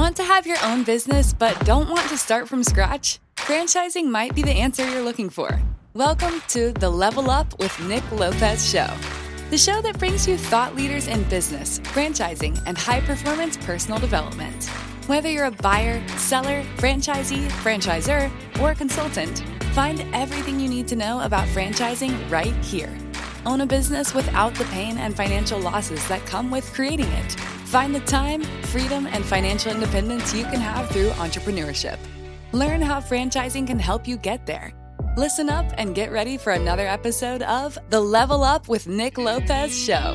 Want to have your own business but don't want to start from scratch? Franchising might be the answer you're looking for. Welcome to the Level Up with Nick Lopez show. The show that brings you thought leaders in business, franchising, and high-performance personal development. Whether you're a buyer, seller, franchisee, franchisor, or consultant, find everything you need to know about franchising right here. Own a business without the pain and financial losses that come with creating it. Find the time, freedom, and financial independence you can have through entrepreneurship. Learn how franchising can help you get there. Listen up and get ready for another episode of the Level Up with Nick Lopez show.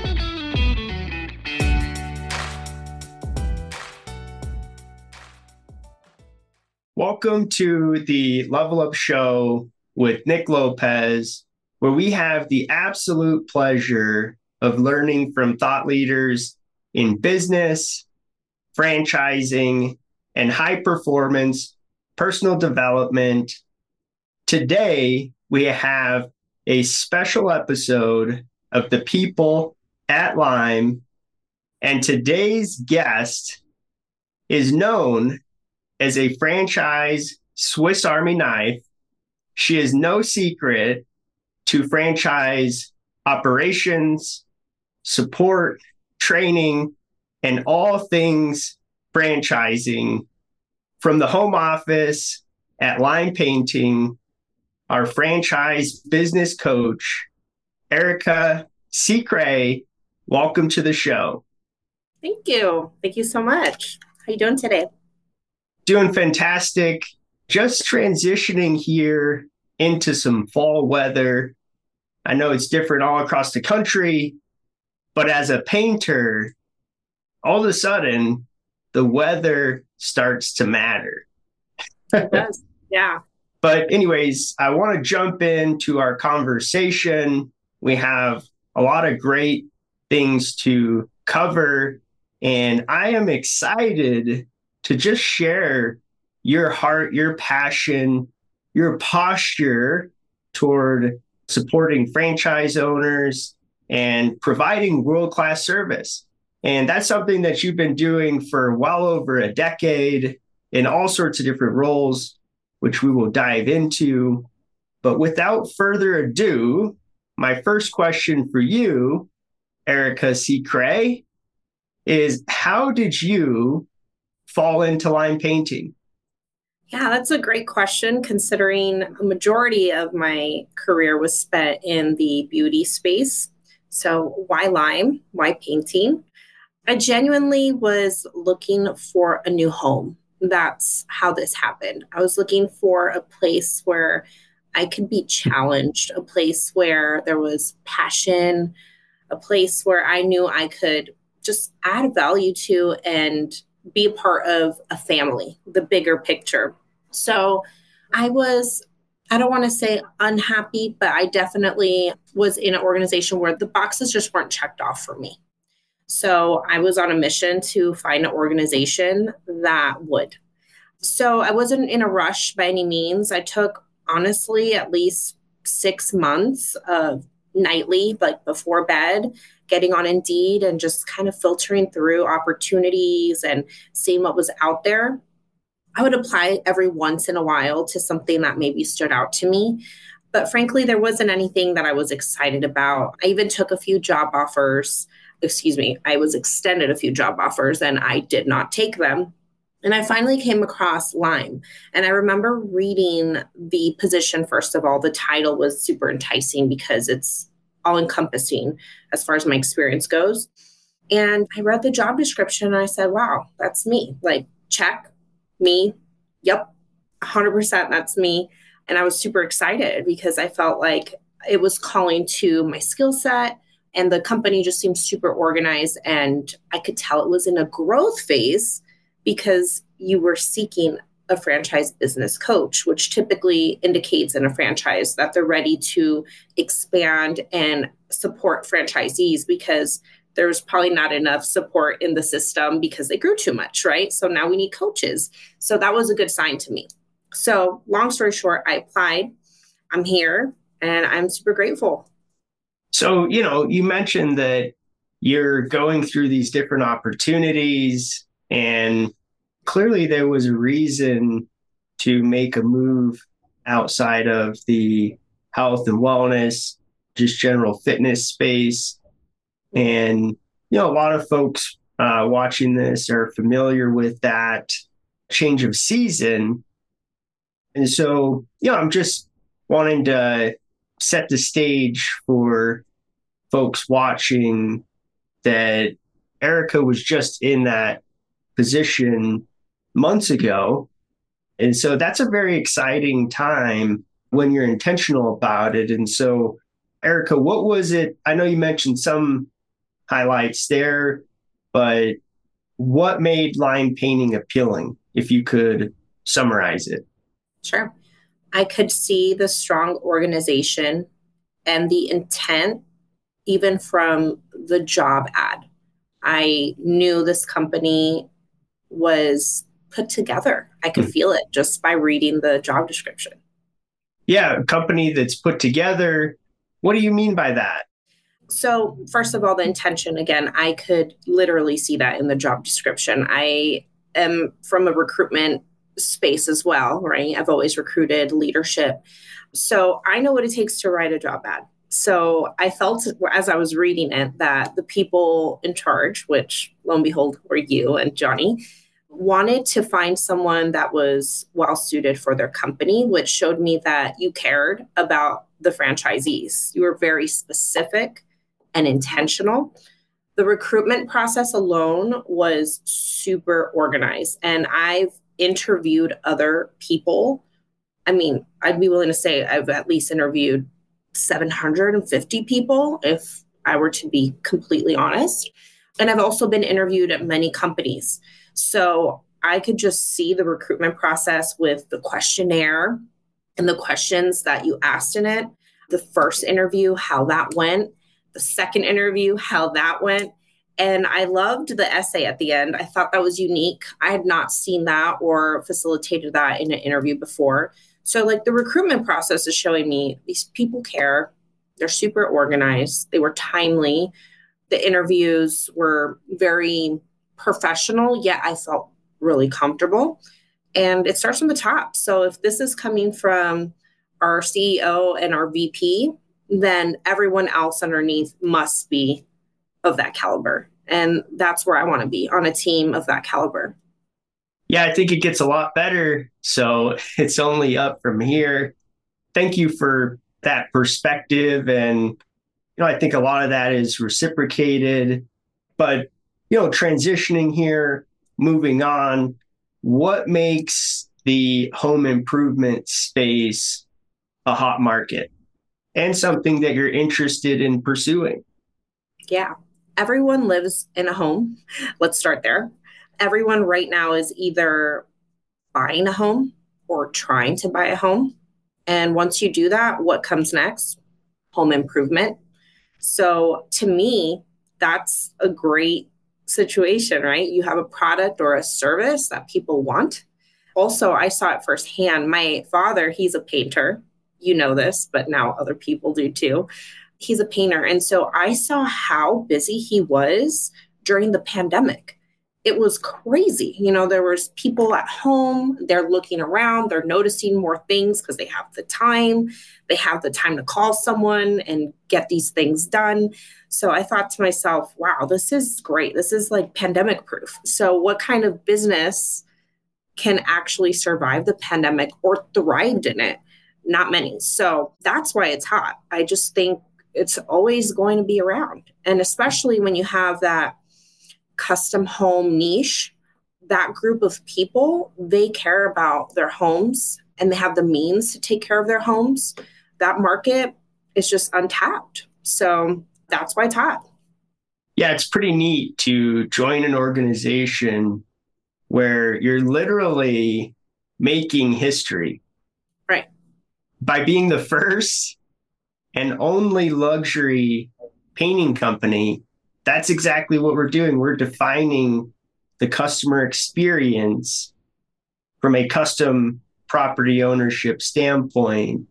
Welcome to the Level Up show with Nick Lopez, where we have the absolute pleasure of learning from thought leaders in business, franchising, and high performance personal development. Today, we have a special episode of The People at Lime, and today's guest is known as a franchise Swiss Army knife. She is no secret to franchise operations, support, training, and all things franchising. From the home office at Lime Painting, our franchise business coach, Erica Secret. Welcome to the show. Thank you. Thank you so much. How are you doing today? Doing fantastic. Just transitioning here into some fall weather. I know it's different all across the country, but as a painter, all of a sudden, the weather starts to matter. It does. Yeah. But anyways, I want to jump into our conversation. We have a lot of great things to cover, and I am excited to just share your heart, your passion, your posture toward supporting franchise owners and providing world-class service. And that's something that you've been doing for well over a decade in all sorts of different roles, which we will dive into. But without further ado, my first question for you, Erica Secret, is how did you fall into lime painting? Yeah, that's a great question, considering a majority of my career was spent in the beauty space. So why lime? Why painting? I genuinely was looking for a new home. That's how this happened. I was looking for a place where I could be challenged, a place where there was passion, a place where I knew I could just add value to and be a part of a family, the bigger picture. So I don't want to say unhappy, but I definitely was in an organization where the boxes just weren't checked off for me. So I was on a mission to find an organization that would. So I wasn't in a rush by any means. I took, honestly, at least 6 months of nightly, like before bed, getting on Indeed and just kind of filtering through opportunities and seeing what was out there. I would apply every once in a while to something that maybe stood out to me. But frankly, there wasn't anything that I was excited about. I even took a few job offers. I was extended a few job offers and I did not take them. And I finally came across Lime. And I remember reading the position, first of all. The title was super enticing because it's all encompassing as far as my experience goes. And I read the job description and I said, wow, that's me. Like, check. Me. Yep. 100% that's me. And I was super excited because I felt like it was calling to my skill set, and the company just seemed super organized, and I could tell it was in a growth phase because you were seeking a franchise business coach, which typically indicates in a franchise that they're ready to expand and support franchisees because there's probably not enough support in the system because they grew too much, right? So now we need coaches. So that was a good sign to me. So long story short, I applied. I'm here and I'm super grateful. So, you mentioned that you're going through these different opportunities and clearly there was a reason to make a move outside of the health and wellness, just general fitness space. And, a lot of folks watching this are familiar with that change of season. And so, I'm just wanting to set the stage for folks watching that Erica was just in that position months ago. And so that's a very exciting time when you're intentional about it. And so, Erica, what was it? I know you mentioned some highlights there, but what made line painting appealing, if you could summarize it? Sure. I could see the strong organization and the intent, even from the job ad. I knew this company was put together. I could feel it just by reading the job description. Yeah, a company that's put together. What do you mean by that? So, first of all, the intention, again, I could literally see that in the job description. I am from a recruitment space as well, right? I've always recruited leadership. So I know what it takes to write a job ad. So I felt as I was reading it that the people in charge, which lo and behold were you and Johnny, wanted to find someone that was well suited for their company, which showed me that you cared about the franchisees. You were very specific and intentional. The recruitment process alone was super organized. And I've interviewed other people. I mean, I'd be willing to say I've at least interviewed 750 people, if I were to be completely honest. And I've also been interviewed at many companies. So I could just see the recruitment process with the questionnaire and the questions that you asked in it. The first interview, how that went. The second interview, how that went. And I loved the essay at the end. I thought that was unique. I had not seen that or facilitated that in an interview before. So like the recruitment process is showing me these people care. They're super organized. They were timely. The interviews were very professional, yet I felt really comfortable. And it starts from the top. So if this is coming from our CEO and our VP, then everyone else underneath must be of that caliber. And that's where I want to be, on a team of that caliber. Yeah, I think it gets a lot better. So it's only up from here. Thank you for that perspective. And, I think a lot of that is reciprocated. But, transitioning here, moving on, what makes the home improvement space a hot market and something that you're interested in pursuing? Yeah, everyone lives in a home. Let's start there. Everyone right now is either buying a home or trying to buy a home. And once you do that, what comes next? Home improvement. So to me, that's a great situation, right? You have a product or a service that people want. Also, I saw it firsthand. My father, he's a painter. You know this, but now other people do too. He's a painter. And so I saw how busy he was during the pandemic. It was crazy. There was people at home, they're looking around, they're noticing more things because they have the time. They have the time to call someone and get these things done. So I thought to myself, wow, this is great. This is like pandemic proof. So what kind of business can actually survive the pandemic or thrived in it? Not many. So that's why it's hot. I just think it's always going to be around. And especially when you have that custom home niche, that group of people, they care about their homes and they have the means to take care of their homes. That market is just untapped. So that's why it's hot. Yeah, it's pretty neat to join an organization where you're literally making history. Right. By being the first and only luxury painting company. That's exactly what we're doing. We're defining the customer experience from a custom property ownership standpoint.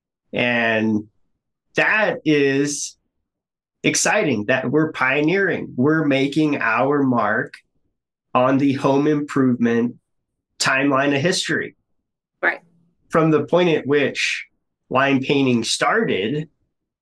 And that is exciting that we're pioneering. We're making our mark on the home improvement timeline of history. Right. From the point at which line painting started,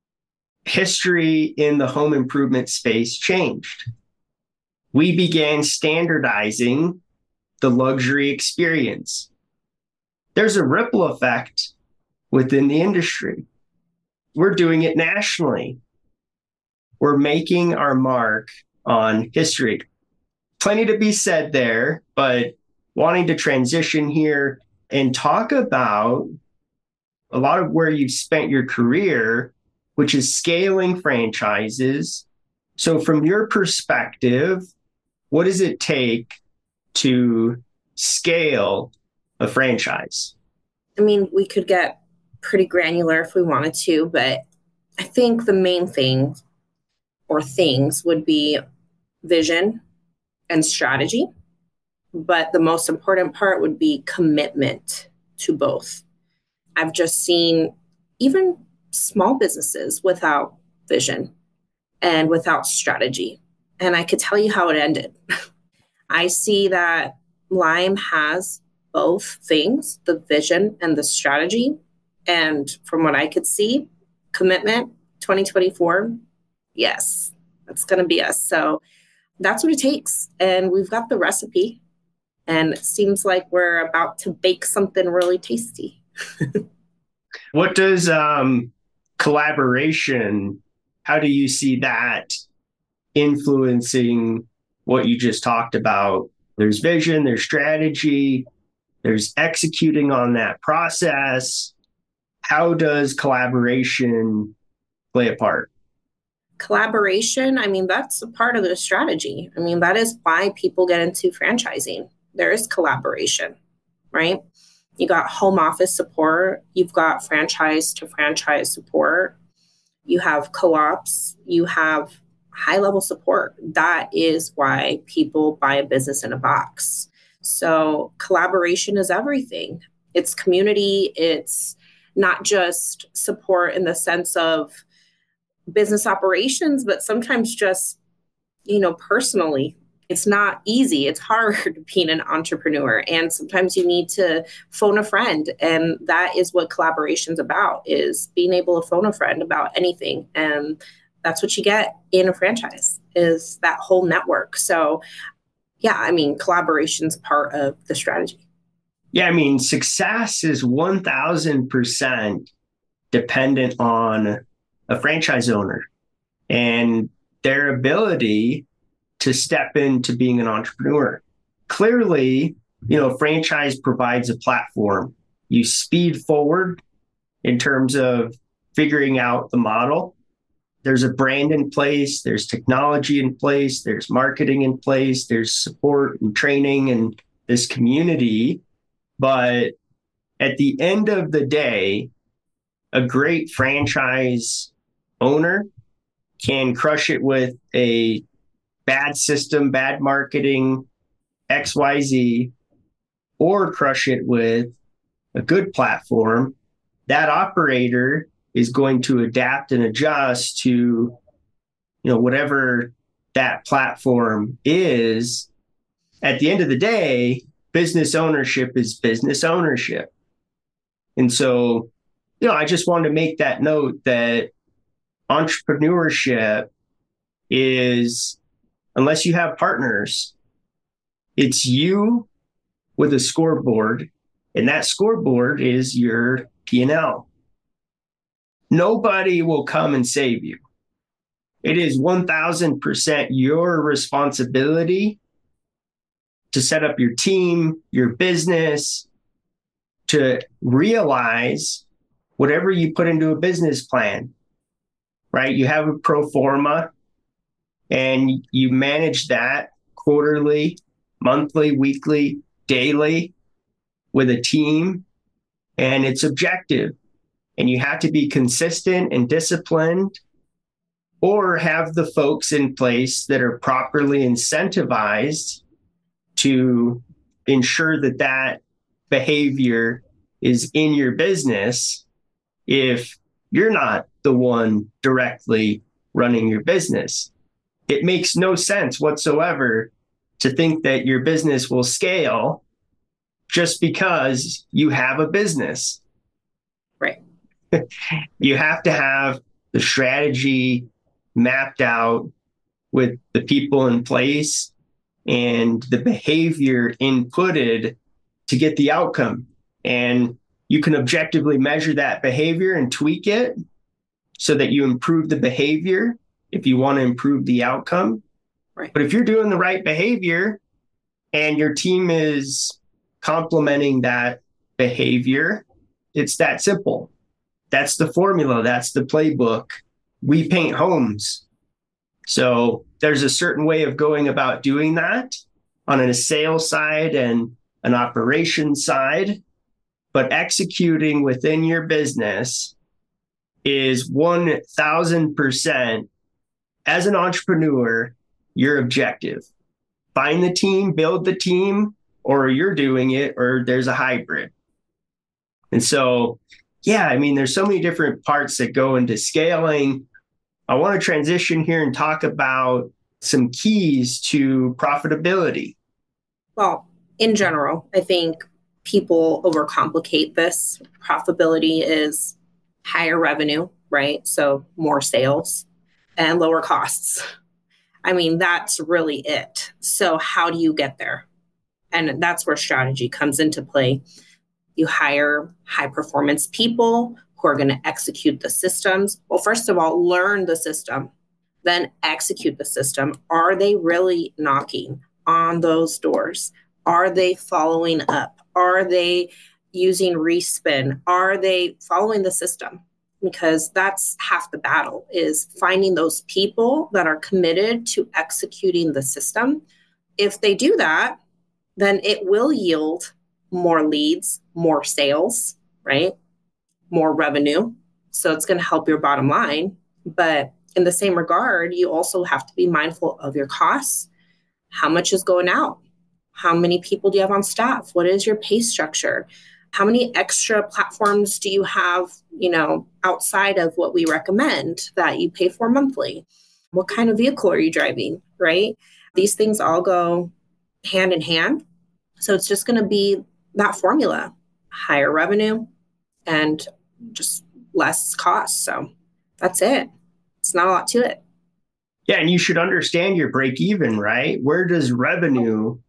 history in the home improvement space changed. We began standardizing the luxury experience. There's a ripple effect within the industry. We're doing it nationally. We're making our mark on history. Plenty to be said there, but wanting to transition here and talk about a lot of where you've spent your career, which is scaling franchises. So from your perspective, what does it take to scale a franchise? I mean, we could get pretty granular if we wanted to, but I think the main thing or things would be vision and strategy. But the most important part would be commitment to both. I've just seen even small businesses without vision and without strategy. And I could tell you how it ended. I see that Lime has both things, the vision and the strategy. And from what I could see, commitment 2024, yes, that's going to be us. So that's what it takes. And we've got the recipe. And it seems like we're about to bake something really tasty. What does collaboration, how do you see that influencing what you just talked about? There's vision, there's strategy, there's executing on that process. How does collaboration play a part? Collaboration, I mean, that's a part of the strategy. I mean, that is why people get into franchising. There is collaboration, right? You got home office support, you've got franchise to franchise support, you have co-ops, you have high level support. That is why people buy a business in a box. So collaboration is everything. It's community, it's not just support in the sense of business operations, but sometimes just, personally. It's not easy. It's hard being an entrepreneur. And sometimes you need to phone a friend. And that is what collaboration's about, is being able to phone a friend about anything. And that's what you get in a franchise, is that whole network. So yeah, I mean, collaboration's part of the strategy. Yeah, I mean, success is 1000% dependent on a franchise owner and their ability to step into being an entrepreneur. Clearly, franchise provides a platform. You speed forward in terms of figuring out the model. There's a brand in place, there's technology in place, there's marketing in place, there's support and training and this community. But at the end of the day, a great franchise owner can crush it with a bad system, bad marketing, XYZ, or crush it with a good platform. That operator is going to adapt and adjust to, whatever that platform is. At the end of the day, business ownership is business ownership. And so, I just wanted to make that note that entrepreneurship is, unless you have partners, it's you with a scoreboard, and that scoreboard is your P&L. Nobody will come and save you. It is 1000% your responsibility to set up your team, your business, to realize whatever you put into a business plan, right? You have a pro forma and you manage that quarterly, monthly, weekly, daily with a team, and it's objective. And you have to be consistent and disciplined, or have the folks in place that are properly incentivized to ensure that that behavior is in your business if you're not the one directly running your business. It makes no sense whatsoever to think that your business will scale just because you have a business. Right. You have to have the strategy mapped out with the people in place and the behavior inputted to get the outcome. And you can objectively measure that behavior and tweak it so that you improve the behavior if you want to improve the outcome. Right. But if you're doing the right behavior and your team is complementing that behavior, it's that simple. That's the formula. That's the playbook. We paint homes. So there's a certain way of going about doing that on a sales side and an operations side, but executing within your business is 1,000% as an entrepreneur, your objective. Find the team, build the team, or you're doing it, or there's a hybrid. And so, yeah, I mean, there's so many different parts that go into scaling. I want to transition here and talk about some keys to profitability. Well, in general, I think people overcomplicate this. Profitability is higher revenue, right? So more sales and lower costs. I mean, that's really it. So how do you get there? And that's where strategy comes into play. You hire high performance people who are going to execute the systems. Well, first of all, learn the system, then execute the system. Are they really knocking on those doors? Are they following up? Are they using respin? Are they following the system? Because that's half the battle, is finding those people that are committed to executing the system. If they do that, then it will yield more leads, more sales, right? More revenue. So it's going to help your bottom line. But in the same regard, you also have to be mindful of your costs. How much is going out? How many people do you have on staff? What is your pay structure? How many extra platforms do you have, outside of what we recommend that you pay for monthly? What kind of vehicle are you driving, right? These things all go hand in hand. So it's just going to be that formula, higher revenue and just less cost. So that's it. It's not a lot to it. Yeah, and you should understand your break even, right? Where does revenue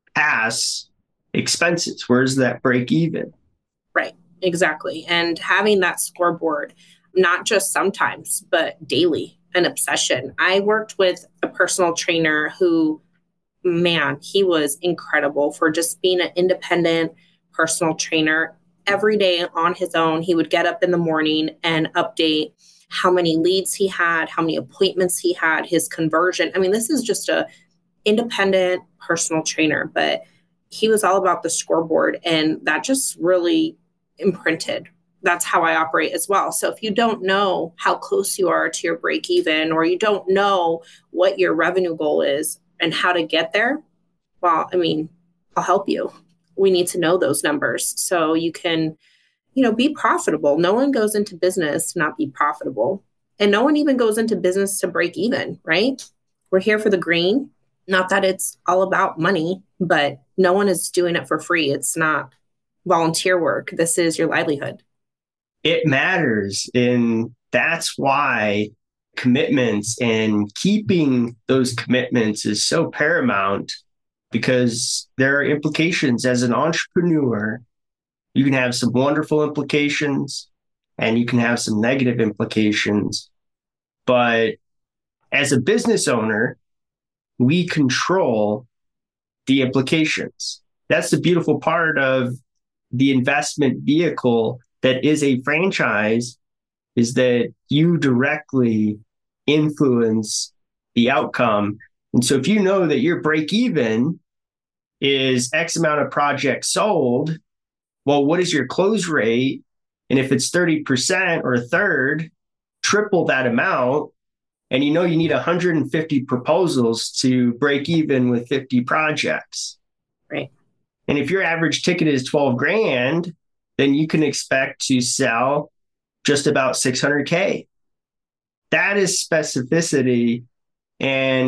pass expenses? Where's that break even? Right, exactly. And having that scoreboard, not just sometimes, but daily, an obsession. I worked with a personal trainer who, man, he was incredible for just being an independent personal trainer. Every day on his own, he would get up in the morning and update how many leads he had, how many appointments he had, his conversion. I mean, this is just a independent personal trainer, but he was all about the scoreboard, and that just really imprinted. That's how I operate as well. So if you don't know how close you are to your break even, or you don't know what your revenue goal is and how to get there, well, I mean, I'll help you. We need to know those numbers so you can, be profitable. No one goes into business to not be profitable. And no one even goes into business to break even, right? We're here for the green. Not that it's all about money, but no one is doing it for free. It's not volunteer work. This is your livelihood. It matters. And that's why commitments and keeping those commitments is so paramount, because there are implications as an entrepreneur. You can have some wonderful implications and you can have some negative implications. But as a business owner, we control the implications. That's the beautiful part of the investment vehicle that is a franchise, is that you directly influence the outcome. And so if you know that your break even is X amount of projects sold, well, what is your close rate? And if it's 30% or a third, triple that amount. And you need 150 proposals to break even with 50 projects. Right. And if your average ticket is 12 grand, then you can expect to sell just about 600K. That is specificity. And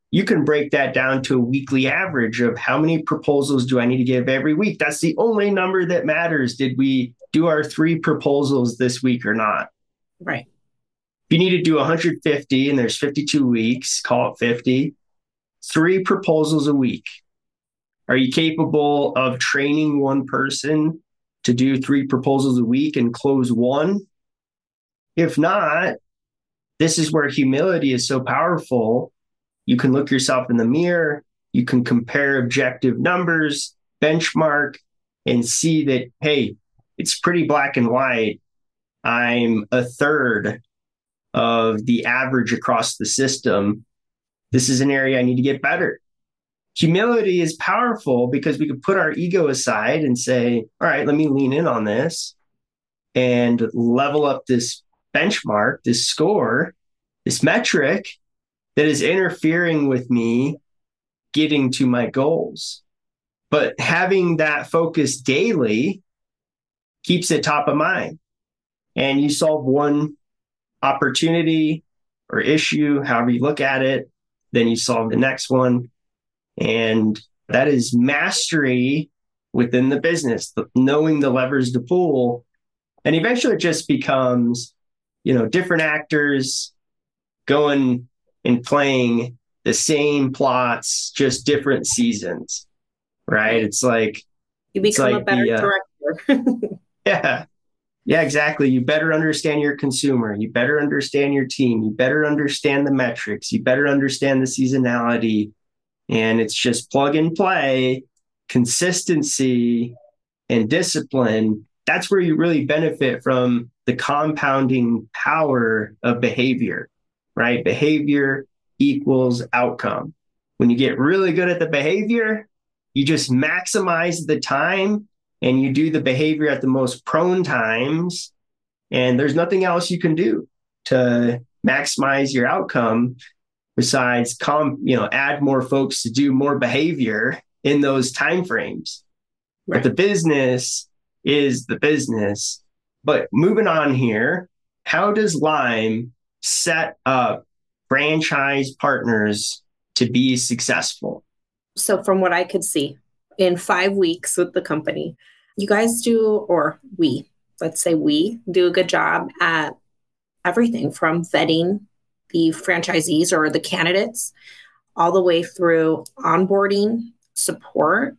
you can break that down to a weekly average of how many proposals do I need to give every week? That's the only number that matters. Did we do our 3 proposals this week or not? Right. If you need to do 150 and there's 52 weeks, call it 50, 3 proposals a week. Are you capable of training one person to do 3 proposals a week and close 1? If not, this is where humility is so powerful. You can look yourself in the mirror, you can compare objective numbers, benchmark, and see that, hey, it's pretty black and white. I'm a third of the average across the system. This is an area I need to get better. Humility is powerful because we can put our ego aside and say, all right, let me lean in on this and level up this benchmark, this score, this metric that is interfering with me getting to my goals. But having that focus daily keeps it top of mind. And you solve one opportunity or issue, however you look at it, then you solve the next one. And that is mastery within the business, knowing the levers to pull. And eventually it just becomes, different actors going and playing the same plots, just different seasons, right? It's like you become a better director. Yeah, exactly. You better understand your consumer. You better understand your team. You better understand the metrics. You better understand the seasonality. And it's just plug and play, consistency, and discipline. That's where you really benefit from the compounding power of behavior, right? Behavior equals outcome. When you get really good at the behavior, you just maximize the time and you do the behavior at the most prone times. And there's nothing else you can do to maximize your outcome besides add more folks to do more behavior in those timeframes. Right. But the business is the business. But moving on here, how does Lime set up franchise partners to be successful? So from what I could see in 5 weeks with the company, you guys do, or let's say we do a good job at everything from vetting the franchisees or the candidates all the way through onboarding, support,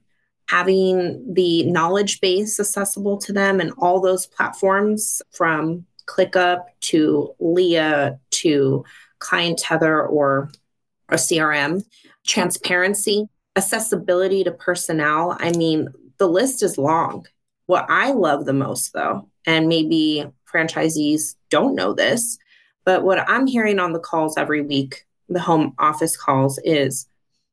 having the knowledge base accessible to them and all those platforms from ClickUp to Leah to Client Tether or a CRM, transparency, accessibility to personnel. I mean, the list is long. What I love the most, though, and maybe franchisees don't know this, but what I'm hearing on the calls every week, the home office calls, is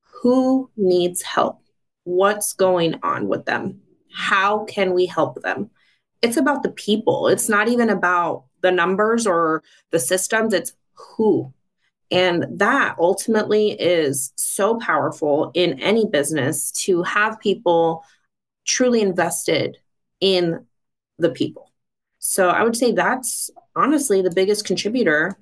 who needs help? What's going on with them? How can we help them? It's about the people. It's not even about the numbers or the systems. It's who. And that ultimately is so powerful in any business to have people truly invested in the people. So I would say that's honestly the biggest contributor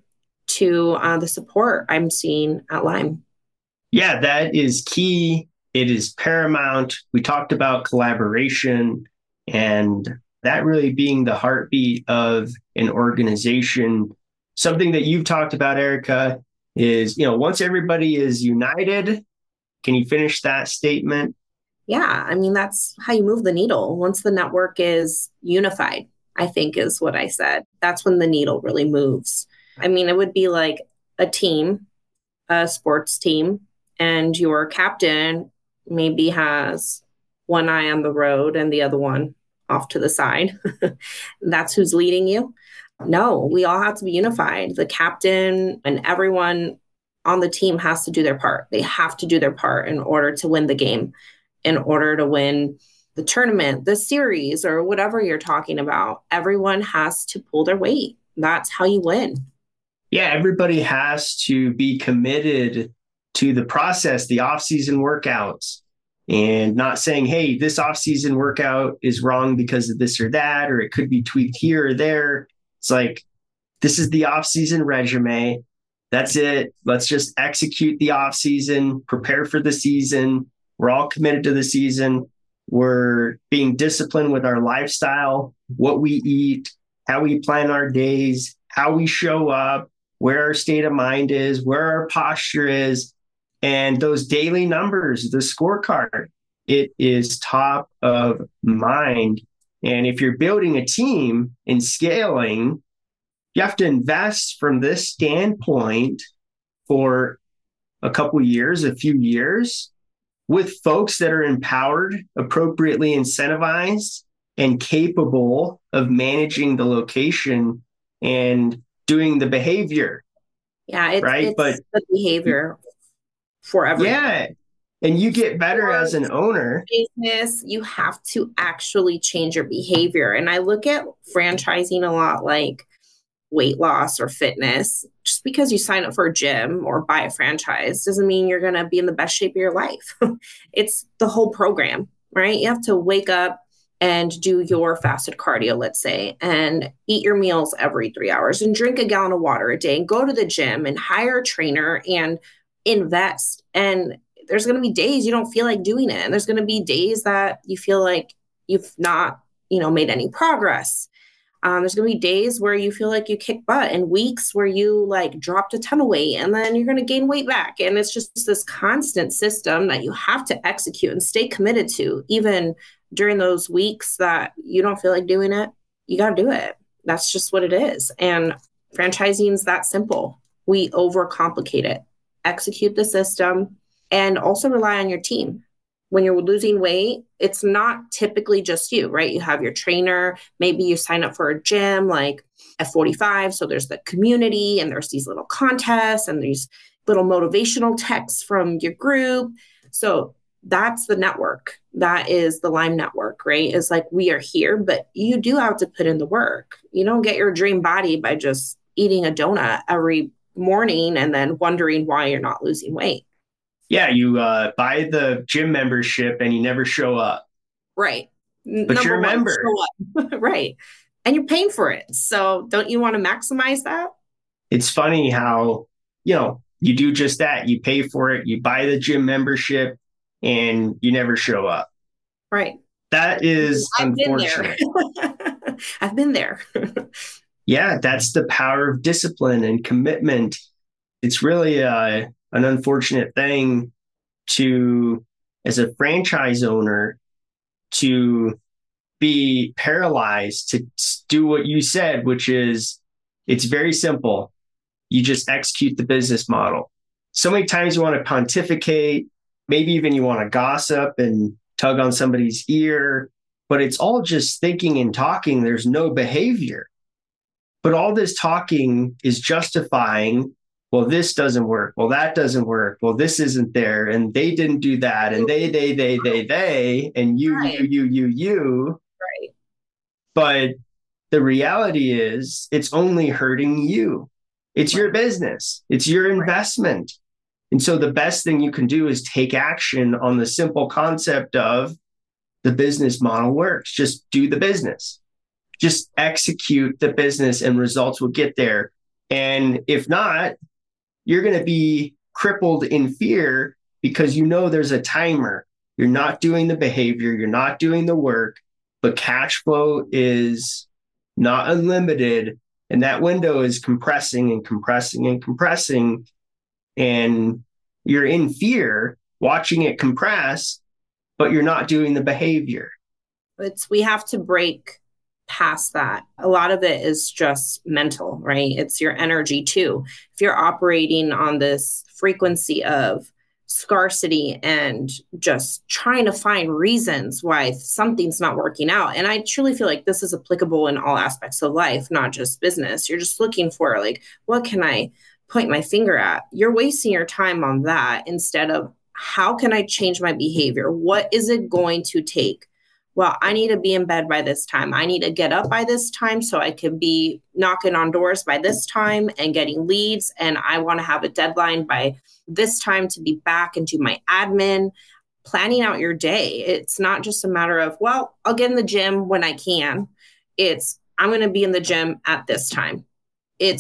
to the support I'm seeing at Lime. Yeah, that is key. It is paramount. We talked about collaboration and that really being the heartbeat of an organization. Something that you've talked about, Erica, is, once everybody is united, can you finish that statement? Yeah, I mean, that's how you move the needle. Once the network is unified, I think is what I said. That's when the needle really moves. I mean, it would be like a team, a sports team, and your captain maybe has one eye on the road and the other one off to the side. That's who's leading you. No, we all have to be unified. The captain and everyone on the team has to do their part. They have to do their part in order to win the game, in order to win the tournament, the series, or whatever you're talking about. Everyone has to pull their weight. That's how you win. Yeah, everybody has to be committed to the process, the off-season workouts, and not saying, hey, this off-season workout is wrong because of this or that, or it could be tweaked here or there. It's like, this is the off-season resume. That's it. Let's just execute the off season, prepare for the season. We're all committed to the season. We're being disciplined with our lifestyle, what we eat, how we plan our days, how we show up, where our state of mind is, where our posture is, and those daily numbers, the scorecard. It is top of mind. And if you're building a team and scaling, you have to invest from this standpoint for a couple years, a few years, with folks that are empowered, appropriately incentivized, and capable of managing the location and doing the behavior. Yeah, it's the behavior for everything. Yeah. And you get better as an owner. Business, you have to actually change your behavior. And I look at franchising a lot like weight loss or fitness. Just because you sign up for a gym or buy a franchise doesn't mean you're going to be in the best shape of your life. It's the whole program, right? You have to wake up and do your fasted cardio, let's say, and eat your meals every 3 hours and drink a gallon of water a day and go to the gym and hire a trainer and invest. And there's going to be days you don't feel like doing it. And there's going to be days that you feel like you've not, made any progress. There's going to be days where you feel like you kick butt and weeks where you like dropped a ton of weight and then you're going to gain weight back. And it's just this constant system that you have to execute and stay committed to, even during those weeks that you don't feel like doing it. You got to do it. That's just what it is. And franchising is that simple. We overcomplicate it. Execute the system and also rely on your team. When you're losing weight, it's not typically just you, right? You have your trainer. Maybe you sign up for a gym like F45. So there's the community and there's these little contests and these little motivational texts from your group. So that's the network. That is the Lime network, right? It's like we are here, but you do have to put in the work. You don't get your dream body by just eating a donut every morning and then wondering why you're not losing weight. Yeah, you buy the gym membership and you never show up. Right. But you're a member. Right. And you're paying for it. So don't you want to maximize that? It's funny how, you do just that. You pay for it, you buy the gym membership, and you never show up. Right. That is unfortunate. I've been there. Yeah, that's the power of discipline and commitment. It's really an unfortunate thing as a franchise owner, to be paralyzed to do what you said, which is it's very simple. You just execute the business model. So many times you want to pontificate, maybe even you want to gossip and tug on somebody's ear, but it's all just thinking and talking. There's no behavior. But all this talking is justifying, well, this doesn't work. Well, that doesn't work. Well, this isn't there. And they didn't do that. And they, and you. Right. But the reality is it's only hurting you. It's your business. It's your investment. And so the best thing you can do is take action on the simple concept of the business model works. Just do the business. Just execute the business and results will get there. And if not, you're going to be crippled in fear because there's a timer. You're not doing the behavior. You're not doing the work, but cash flow is not unlimited. And that window is compressing and compressing and compressing. And you're in fear watching it compress, but you're not doing the behavior. We have to break past that. A lot of it is just mental, right? It's your energy too. If you're operating on this frequency of scarcity and just trying to find reasons why something's not working out. And I truly feel like this is applicable in all aspects of life, not just business. You're just looking for like, what can I point my finger at? You're wasting your time on that instead of how can I change my behavior? What is it going to take? Well, I need to be in bed by this time. I need to get up by this time so I can be knocking on doors by this time and getting leads. And I want to have a deadline by this time to be back and do my admin. Planning out your day. It's not just a matter of, well, I'll get in the gym when I can. It's, I'm going to be in the gym at this time. It's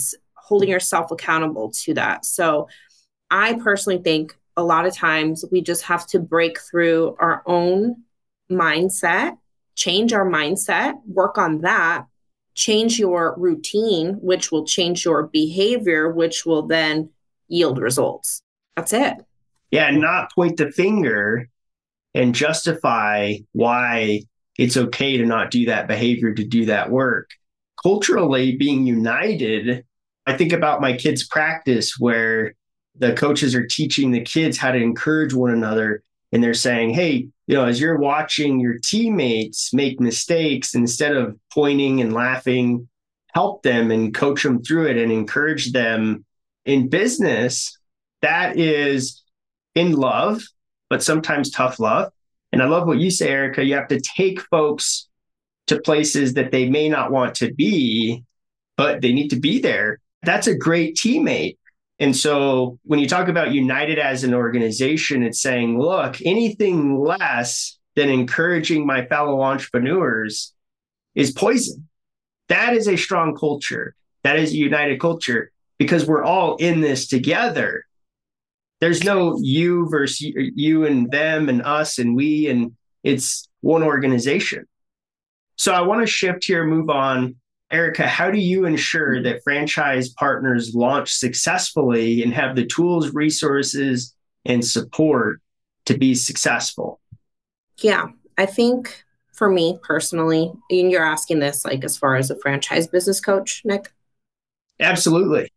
holding yourself accountable to that. So I personally think a lot of times we just have to break through our own mindset, change our mindset, work on that, change your routine, which will change your behavior, which will then yield results. That's it. Yeah, not point the finger and justify why it's okay to not do that behavior, to do that work. Culturally, being united, I think about my kids' practice where the coaches are teaching the kids how to encourage one another. And they're saying, hey, as you're watching your teammates make mistakes, instead of pointing and laughing, help them and coach them through it and encourage them. In business, that is in love, but sometimes tough love. And I love what you say, Erica. You have to take folks to places that they may not want to be, but they need to be there. That's a great teammate. And so when you talk about united as an organization, it's saying, look, anything less than encouraging my fellow entrepreneurs is poison. That is a strong culture. That is a united culture because we're all in this together. There's no you versus you and them and us and we, and it's one organization. So I want to shift here, move on. Erica, how do you ensure that franchise partners launch successfully and have the tools, resources, and support to be successful? Yeah, I think for me personally, and you're asking this like as far as a franchise business coach, Nick? Absolutely.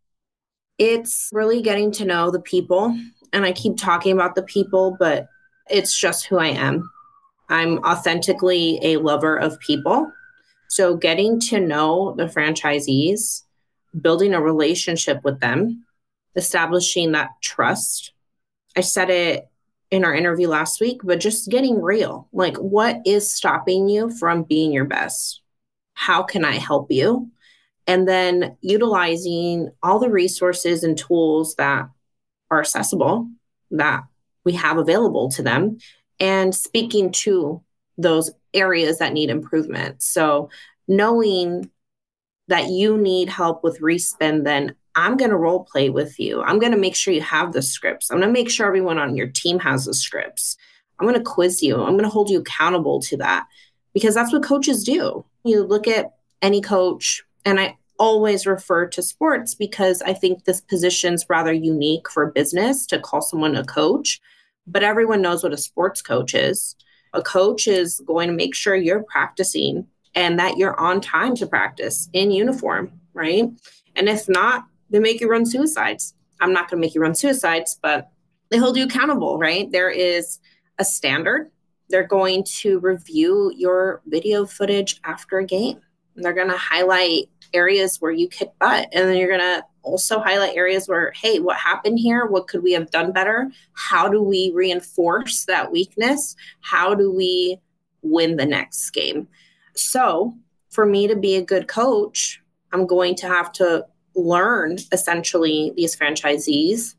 It's really getting to know the people. And I keep talking about the people, but it's just who I am. I'm authentically a lover of people. So getting to know the franchisees, building a relationship with them, establishing that trust. I said it in our interview last week, but just getting real. Like, what is stopping you from being your best? How can I help you? And then utilizing all the resources and tools that are accessible, that we have available to them, and speaking to those areas that need improvement. So knowing that you need help with respin, then I'm going to role play with you. I'm going to make sure you have the scripts. I'm going to make sure everyone on your team has the scripts. I'm going to quiz you. I'm going to hold you accountable to that because that's what coaches do. You look at any coach, and I always refer to sports because I think this position's rather unique for business to call someone a coach, but everyone knows what a sports coach is. A coach is going to make sure you're practicing and that you're on time to practice in uniform, right? And if not, they make you run suicides. I'm not going to make you run suicides, but they hold you accountable, right? There is a standard. They're going to review your video footage after a game. And they're going to highlight areas where you kick butt. And then you're going to also highlight areas where, hey, what happened here? What could we have done better? How do we reinforce that weakness? How do we win the next game? So for me to be a good coach, I'm going to have to learn essentially these franchisees,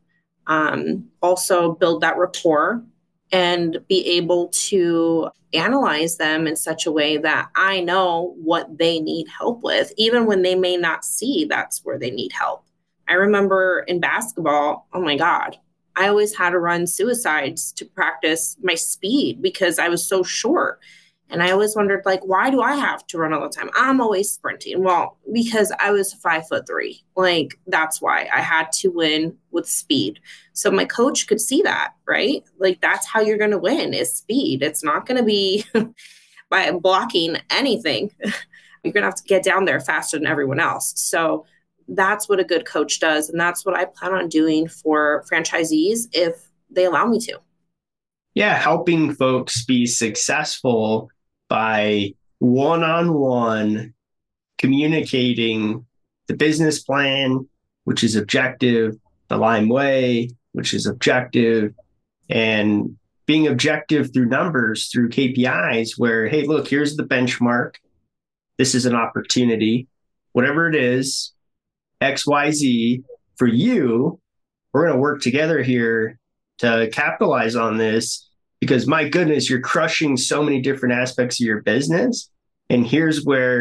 also build that rapport and be able to analyze them in such a way that I know what they need help with, even when they may not see that's where they need help. I remember in basketball, oh my God, I always had to run suicides to practice my speed because I was so short. And I always wondered, like, why do I have to run all the time? I'm always sprinting. Well, because I was 5'3". Like, that's why I had to win with speed. So my coach could see that, right? Like, that's how you're going to win is speed. It's not going to be by blocking anything. You're going to have to get down there faster than everyone else. So that's what a good coach does. And that's what I plan on doing for franchisees if they allow me to. Yeah, helping folks be successful by one-on-one communicating the business plan, which is objective, the Lime Way, which is objective, and being objective through numbers, through KPIs where, hey, look, here's the benchmark. This is an opportunity. Whatever it is, X, Y, Z, for you, we're going to work together here to capitalize on this. Because my goodness, you're crushing so many different aspects of your business. And here's where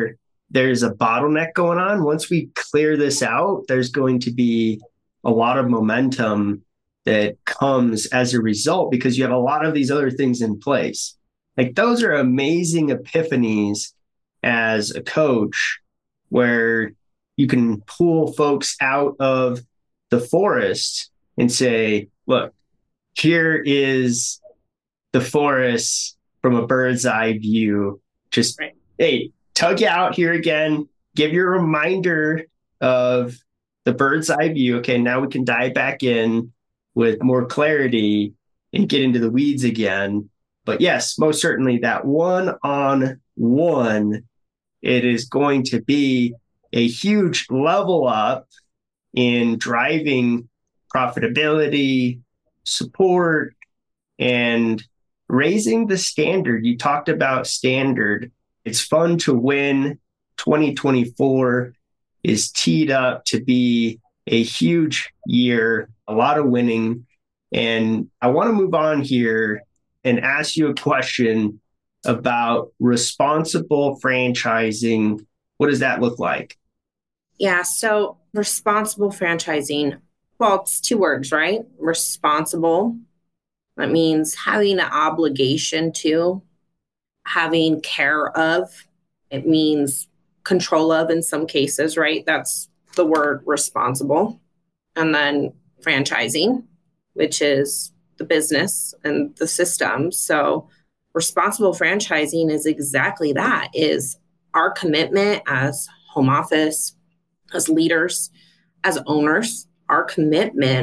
there's a bottleneck going on. Once we clear this out, there's going to be a lot of momentum that comes as a result because you have a lot of these other things in place. Like those are amazing epiphanies as a coach where you can pull folks out of the forest and say, look, here is the forest from a bird's eye view. Just, right. Hey, tug you out here again, give you a reminder of the bird's eye view. Okay, now we can dive back in with more clarity and get into the weeds again. But yes, most certainly that one-on-one, it is going to be a huge level up in driving profitability, support, and raising the standard. You talked about standard. It's fun to win. 2024 is teed up to be a huge year, a lot of winning. And I want to move on here and ask you a question about responsible franchising. What does that look like? Yeah, so responsible franchising, well, it's two words, right? Responsible. That means having an obligation to, having care of. It means control of in some cases, right? That's the word responsible. And then franchising, which is the business and the system. So responsible franchising is exactly that, is our commitment as home office, as leaders, as owners, our commitment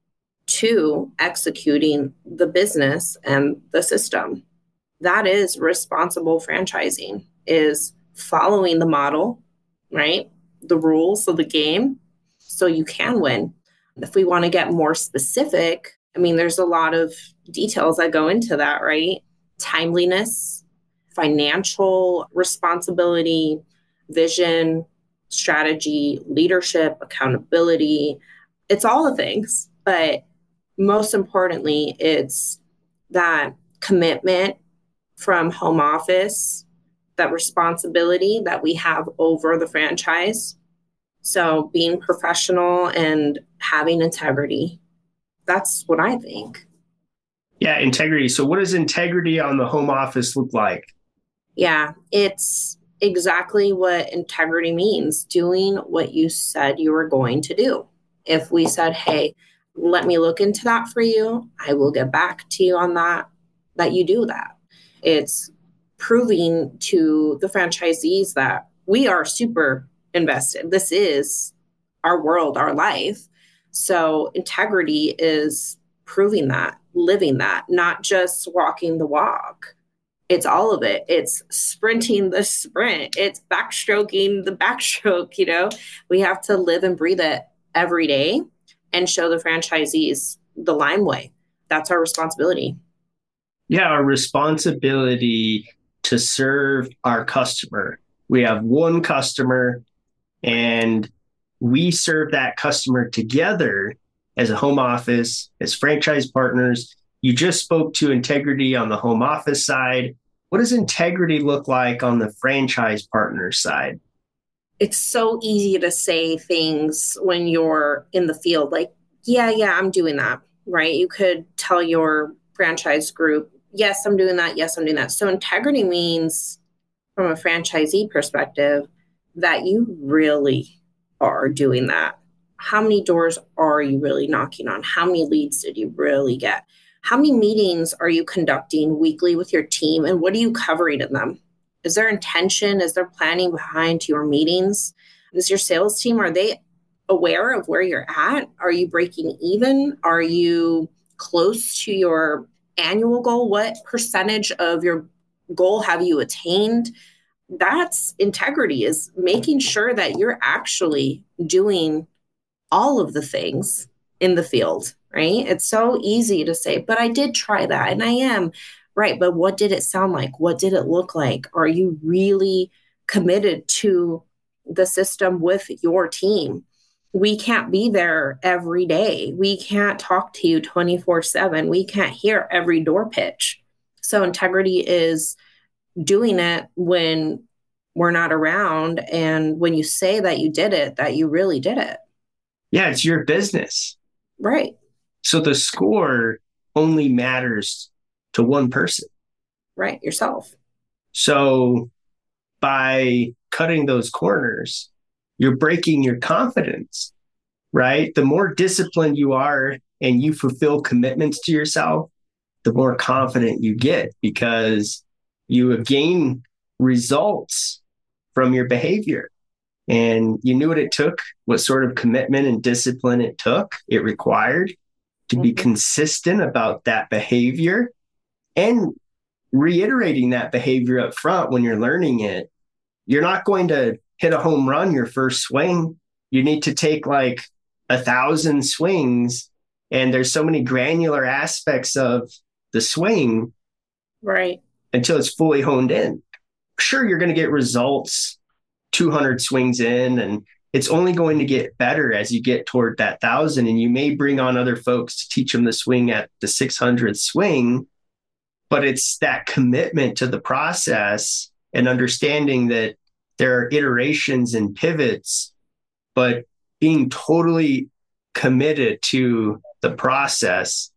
to executing the business and the system. That is responsible franchising, is following the model, right? The rules of the game, so you can win. If we want to get more specific, I mean, there's a lot of details that go into that, right? Timeliness, financial responsibility, vision, strategy, leadership, accountability. It's all the things, but most importantly, it's that commitment from home office, that responsibility that we have over the franchise. So being professional and having integrity. That's what I think. Yeah, integrity. So what does integrity on the home office look like? Yeah, it's exactly what integrity means, doing what you said you were going to do. If we said, hey, let me look into that for you, I will get back to you on that you do that. It's proving to the franchisees that we are super invested. This is our world, our life. So integrity is proving that, living that, not just walking the walk. It's all of it. It's sprinting the sprint. It's backstroking the backstroke. We have to live and breathe it every day and show the franchisees the Lime way. That's our responsibility. Yeah, our responsibility to serve our customer. We have one customer and we serve that customer together as a home office, as franchise partners. You just spoke to integrity on the home office side. What does integrity look like on the franchise partner side? It's so easy to say things when you're in the field, like, yeah, I'm doing that, right? You could tell your franchise group, yes, I'm doing that. Yes, I'm doing that. So integrity means, from a franchisee perspective, that you really are doing that. How many doors are you really knocking on? How many leads did you really get? How many meetings are you conducting weekly with your team? And what are you covering in them? Is there intention? Is there planning behind your meetings? Is your sales team, are they aware of where you're at? Are you breaking even? Are you close to your annual goal? What percentage of your goal have you attained? That's integrity, is making sure that you're actually doing all of the things in the field, right? It's so easy to say, but I did try that and I am. Right, but what did it sound like? What did it look like? Are you really committed to the system with your team? We can't be there every day. We can't talk to you 24/7. We can't hear every door pitch. So integrity is doing it when we're not around. And when you say that you did it, that you really did it. Yeah, it's your business. Right. So the score only matters to one person. Right. Yourself. So by cutting those corners, you're breaking your confidence, right? The more disciplined you are and you fulfill commitments to yourself, the more confident you get because you gain results from your behavior. And you knew what it took, what sort of commitment and discipline it required to be consistent about that behavior and reiterating that behavior up front when you're learning it. You're not going to hit a home run your first swing. You need to take like 1,000 swings, and there's so many granular aspects of the swing, right, until it's fully honed in. Sure, you're going to get results 200 swings in, and it's only going to get better as you get toward that 1,000. And you may bring on other folks to teach them the swing at the 600th swing, but it's that commitment to the process and understanding that there are iterations and pivots, but being totally committed to the process.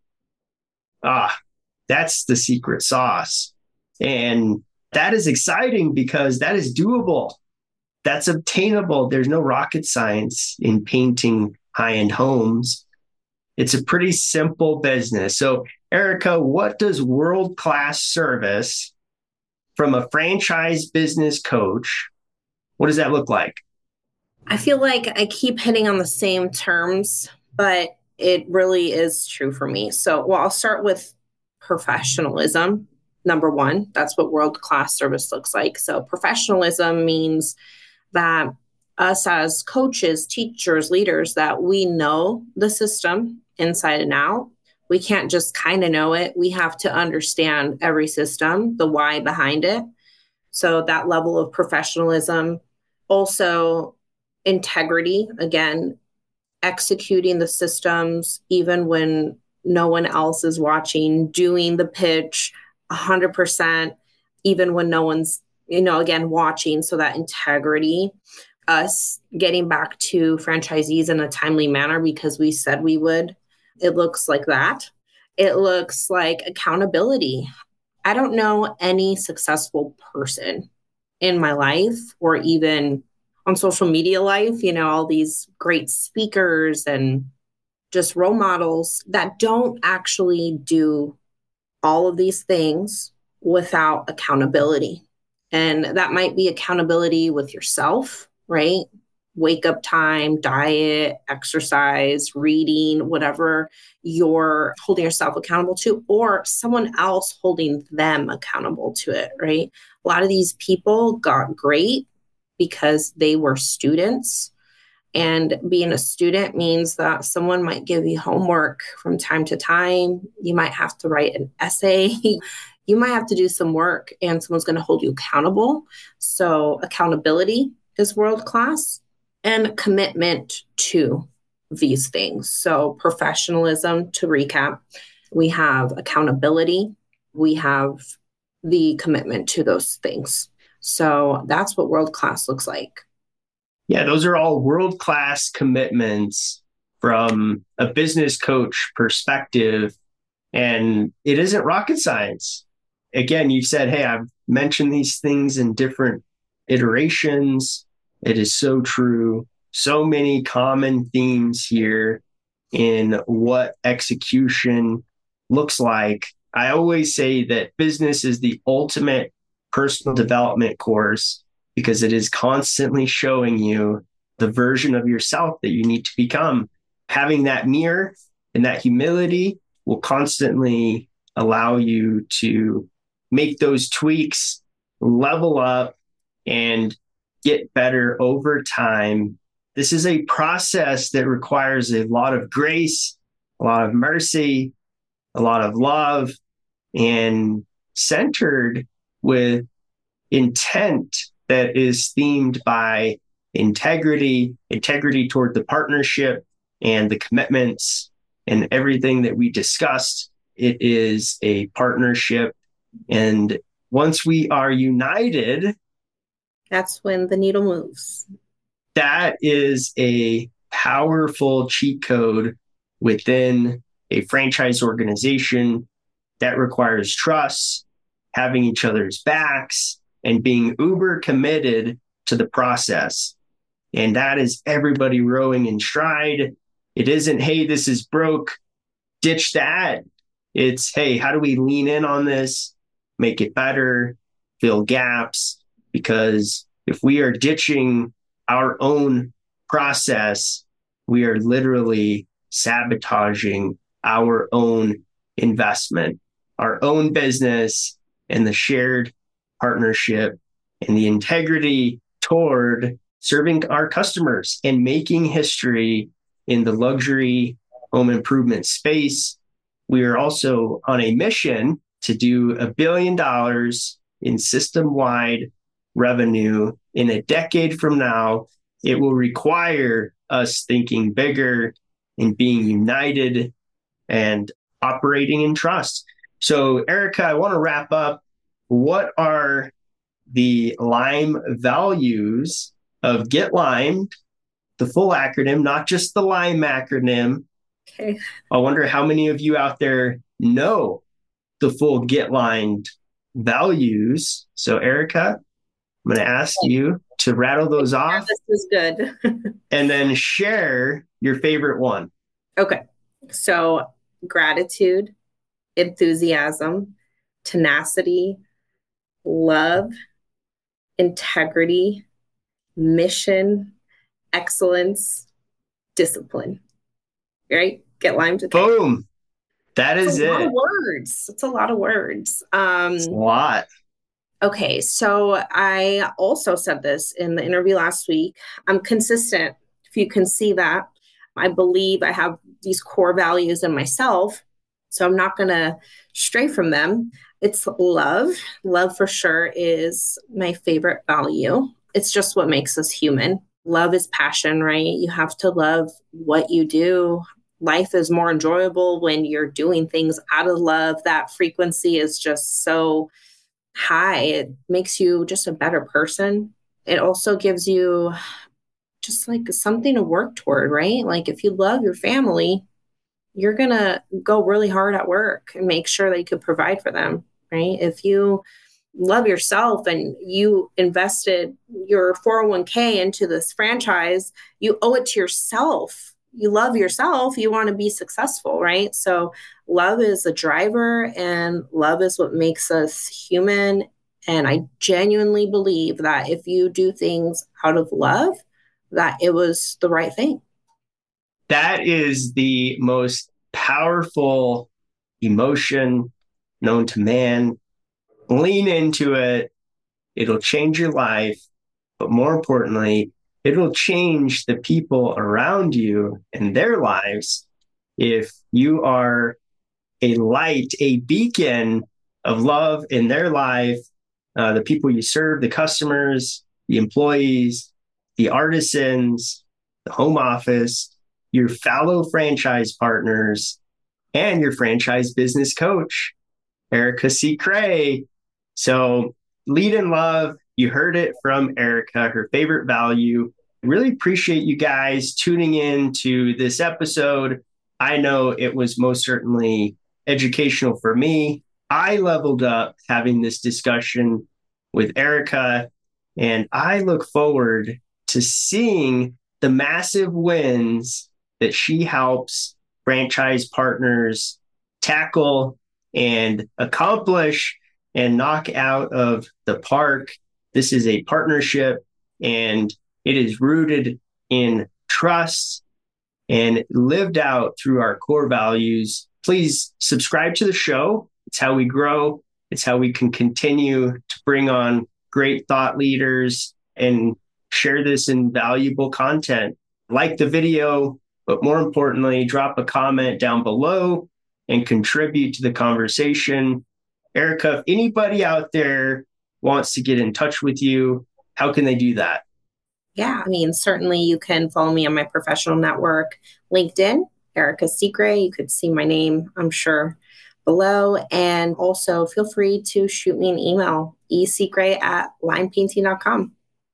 That's the secret sauce. And that is exciting because that is doable. That's obtainable. There's no rocket science in painting high-end homes. It's a pretty simple business. So, Erica, what does world-class service from a franchise business coach, what does that look like? I feel like I keep hitting on the same terms, but it really is true for me. So, I'll start with professionalism. Number one, that's what world-class service looks like. So professionalism means that us as coaches, teachers, leaders, that we know the system inside and out. We can't just kind of know it. We have to understand every system, the why behind it. So that level of professionalism. Also, integrity, again, executing the systems, even when no one else is watching, doing the pitch 100%, even when no one's, again, watching. So that integrity, us getting back to franchisees in a timely manner because we said we would. It looks like that. It looks like accountability. I don't know any successful person in my life or even on social media life, all these great speakers and just role models that don't actually do all of these things without accountability. And that might be accountability with yourself, right? Wake up time, diet, exercise, reading, whatever you're holding yourself accountable to, or someone else holding them accountable to it, right? A lot of these people got great because they were students. And being a student means that someone might give you homework from time to time. You might have to write an essay. You might have to do some work and someone's going to hold you accountable. So accountability is world class and commitment to these things. So professionalism, to recap, we have accountability. We have the commitment to those things. So that's what world class looks like. Yeah, those are all world-class commitments from a business coach perspective. And it isn't rocket science. Again, you said, hey, I've mentioned these things in different iterations. It is so true. So many common themes here in what execution looks like. I always say that business is the ultimate personal development course, because it is constantly showing you the version of yourself that you need to become. Having that mirror and that humility will constantly allow you to make those tweaks, level up, and get better over time. This is a process that requires a lot of grace, a lot of mercy, a lot of love, and centered with intent that is themed by integrity toward the partnership and the commitments and everything that we discussed. It is a partnership. And once we are united, That's when the needle moves. That is a powerful cheat code within a franchise organization that requires trust, having each other's backs, and being uber committed to the process. And that is everybody rowing in stride. It isn't, hey, this is broke, ditch that. It's, hey, how do we lean in on this, make it better, fill gaps? Because if we are ditching our own process, we are literally sabotaging our own investment, our own business, and the shared partnership and the integrity toward serving our customers and making history in the luxury home improvement space. We are also on a mission to do $1 billion in system-wide revenue in a decade from now. It will require us thinking bigger and being united and operating in trust. So, Erica, I want to wrap up. What are the Lime values of Get Limed, the full acronym, not just the Lime acronym? Okay. I wonder how many of you out there know the full Get Limed values. So, Erica, I'm going to ask you to rattle those off. This is good. And then share your favorite one. Okay. So, gratitude, enthusiasm, tenacity, love, integrity, mission, excellence, discipline. Right? Get limed. Boom. That is it. It's a lot of words. It's a lot of words. It's a lot. Okay. So I also said this in the interview last week. I'm consistent. If you can see that, I believe I have these core values in myself. So I'm not going to stray from them. It's love. Love for sure is my favorite value. It's just what makes us human. Love is passion, right? You have to love what you do. Life is more enjoyable when you're doing things out of love. That frequency is just so high. It makes you just a better person. It also gives you just like something to work toward, right? Like if you love your family, you're going to go really hard at work and make sure that you can provide for them, right? If you love yourself and you invested your 401k into this franchise, you owe it to yourself. You love yourself, you want to be successful, right? So love is a driver and love is what makes us human. And I genuinely believe that if you do things out of love, that it was the right thing. That is the most powerful emotion known to man. Lean into it. It'll change your life. But more importantly, it'll change the people around you and their lives. If you are a light, a beacon of love in their life, the people you serve, the customers, the employees, the artisans, the home office, your fellow franchise partners, and your franchise business coach, Erica C. Cray. So lead in love. You heard it from Erica, her favorite value. Really appreciate you guys tuning in to this episode. I know it was most certainly educational for me. I leveled up having this discussion with Erica, and I look forward to seeing the massive wins that she helps franchise partners tackle and accomplish and knock out of the park. This is a partnership, and it is rooted in trust and lived out through our core values. Please subscribe to the show. It's how we grow. It's how we can continue to bring on great thought leaders and share this invaluable content. Like the video, but more importantly, drop a comment down below and contribute to the conversation. Erica, if anybody out there wants to get in touch with you, how can they do that? Yeah, I mean, certainly you can follow me on my professional network, LinkedIn, Erica C. Cray. You could see my name, I'm sure, below. And also feel free to shoot me an email, ecgray@limepainting.com.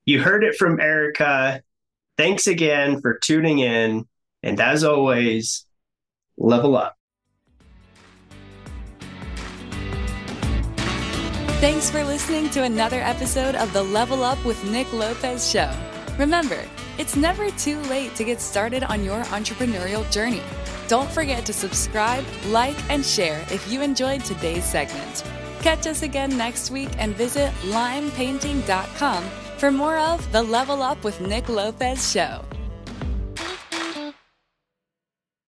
You heard it from Erica. Thanks again for tuning in. And as always, level up. Thanks for listening to another episode of the Level Up with Nick Lopez show. Remember, it's never too late to get started on your entrepreneurial journey. Don't forget to subscribe, like, and share if you enjoyed today's segment. Catch us again next week and visit limepainting.com for more of the Level Up with Nick Lopez show.